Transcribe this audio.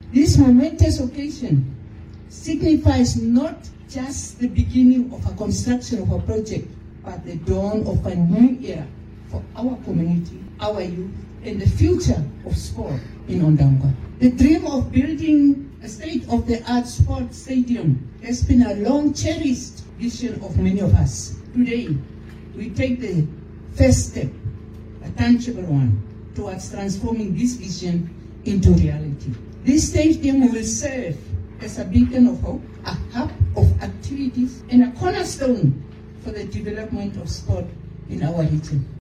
This momentous occasion signifies not just the beginning of a construction of a project, but the dawn of a new era for our community, our youth, and the future of sport in Ondangwa. The dream of building a state-of-the-art sports stadium has been a long-cherished vision of many of us. Today, we take the first step, a tangible one, towards transforming this vision into reality. This stadium will serve as a beacon of hope, a hub of activities, and a cornerstone for the development of sport in our region.